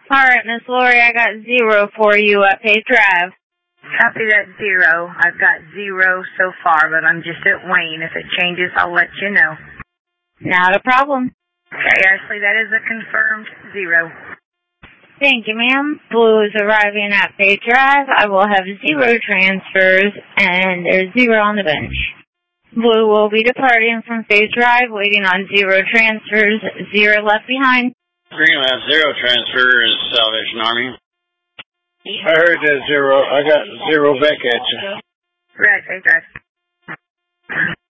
Alright, Miss Lori, I got 0 for you at Page Drive. Copy that 0. I've got 0 so far, but I'm just at Wayne. If it changes, I'll let you know. Not a problem. Okay, Ashley, that is a confirmed 0. Thank you, ma'am. Blue is arriving at Page Drive. I will have 0 transfers, and there's 0 on the bench. Blue will be departing from Phase Drive, waiting on 0 transfers, 0 left behind. Green will have 0 transfers, Salvation Army. I heard that 0. I got 0 back at you. Right, Phase Drive.